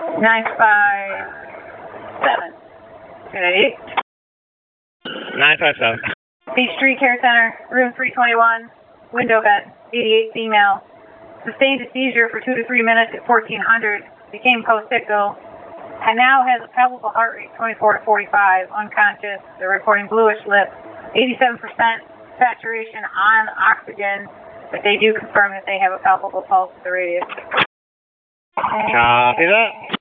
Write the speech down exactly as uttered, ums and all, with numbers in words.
nine five seven. Okay. nine five seven. Peachtree Care Center, room three twenty-one, window vent, eighty-eight female. Sustained a seizure for two to three minutes at fourteen hundred, became post-ictal, and now has a palpable heart rate twenty-four to forty-five, unconscious. They're reporting bluish lips, eighty-seven percent saturation on oxygen, but they do confirm that they have a palpable pulse at the radius. Copy that.